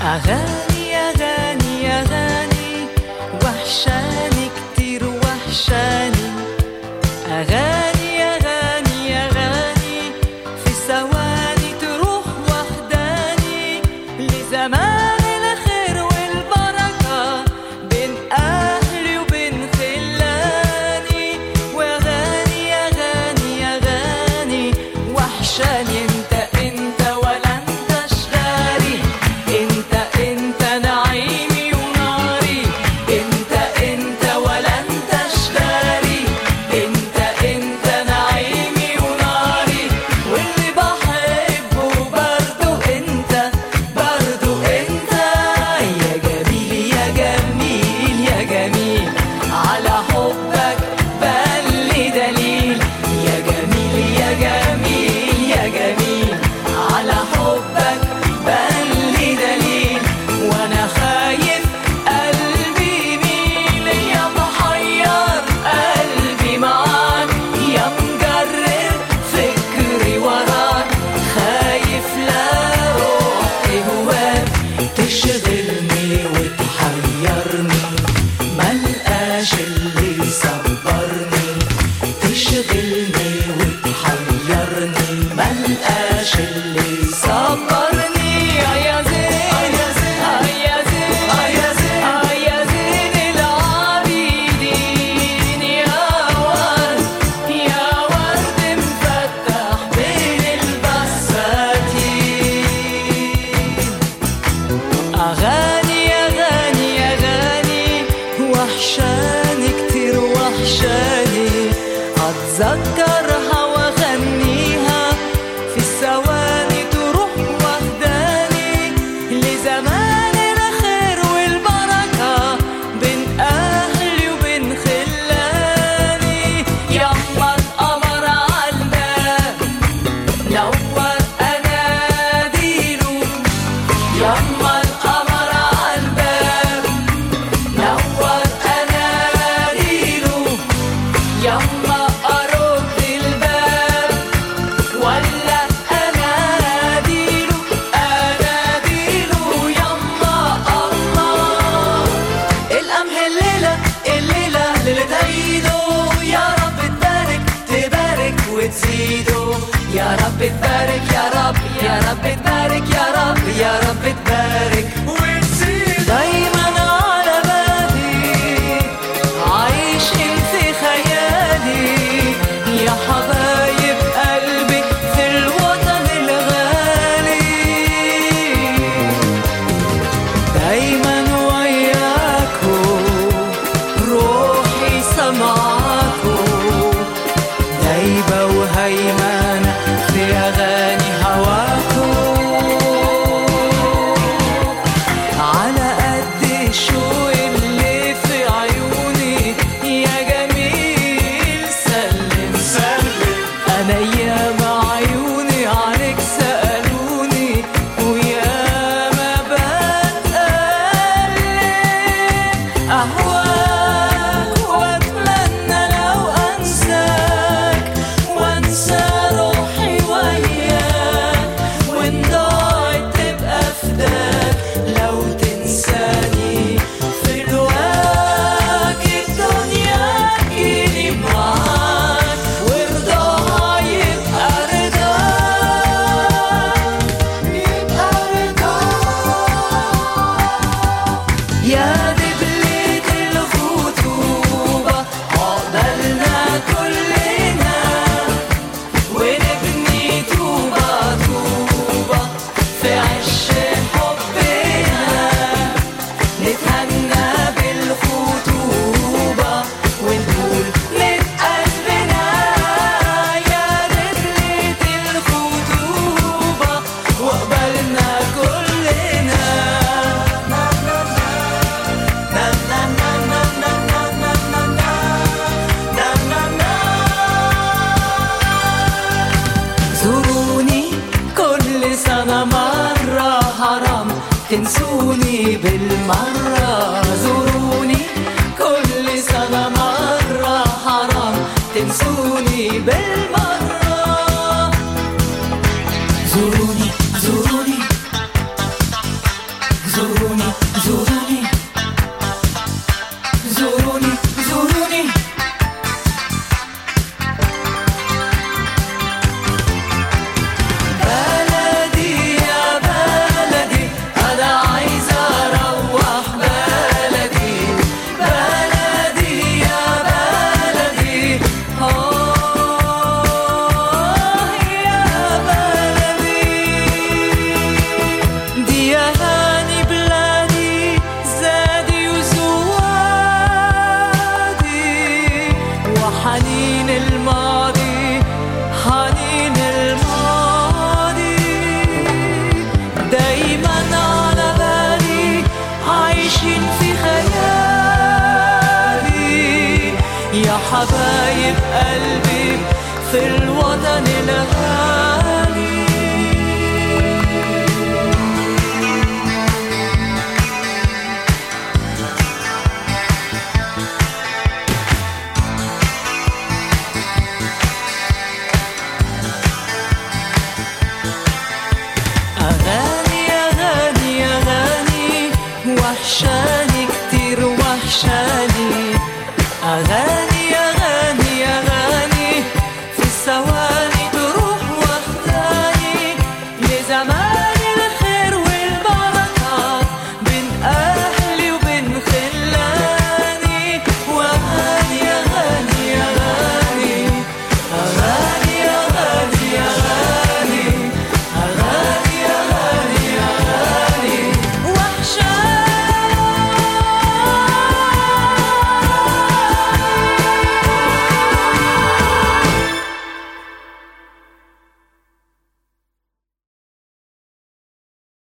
أغاني أغاني أغاني وحشاني كتير وحشاني. أغاني أغاني أغاني في ثواني تروح وحداني لزمان الخير والبركة بين أهلي وبين خلاني. وأغاني أغاني أغاني وحشاني. انت ولا انت شغالي، انت نعيمي وناري. انت ولا انت شغالي، انت نعيمي وناري. واللي بحبه برضو انت يا جميل يا جميل يا جميل على حبك بلي دليل. يا جميل يا جميل يا جميل على حبك بلي دليل. وانا خايف قلبي يميل، يا محير قلبي معاك، يا مجرد فكري وراك. خايف لا روحي هواك تشغلني وتحيرني، ملقاش اللي يصبرني. تشغلني وتحيرني، ملقاش اللي يصبرني. يا زين يا زين العابدين، يا ورد مفتح بين البساتين. أغاني أغاني أغاني وحشاني كتير وحشاني. أتذكرها وأغنيها في الثواني تروح وحداني لزمان الخير والبركة بين أهلي وبين خلاني. يما القمر عالباب نور أناديله، يما القمر عالباب نور أناديله. يما أرد الباب ولا أناديله، يما الله. القمح الليلة ليلة عيده، يا رب تبارك وتزيده. يا رب تبارك يا رب تبارك يا رب تبارك وتزيده. دايما على بالي عايشين في خيالي يا حبايب قلبي في الوطن الغالي. دايما وياكو روحي سمعاكو، دايبة وهيمانة في أغاني هواكو. على قد الشوق اللي في عيوني يا جميل سلم. أنا ياما عيوني عليك سألوني وياما بتقلب أهواك وأتمنى لو أنساك وأنسى روحي وياك، وإن ضاعت تبقى فداك لو تنساني في رواك. الدنيا تجيلي معاك ورضاها يبقى رضاك. يا دبلة الخطوبة عقبالنا كلنا، ونبني طوبة في عش حبنا. نتهنى بالخطوبة ونقول من قلبنا يا دبلة الخطوبة وقبلنا كلنا. زوروني كل سنة مرة، حرام تنسوني بالمرة. زوروني كل سنة مرة، حرام تنسوني بالمرة. زوروني زوروني زوروني زوروني زوروني. بلدي يا بلدي أنا عايز أروح بلدي. بلدي يا بلدي يا بلدي. دي يا هاني بلادي زادي وزوادي وحنين الماضي حنين الماضي دايما على بالي عايشين في خيالي يا حبايب قلبي في الوطن الغالي.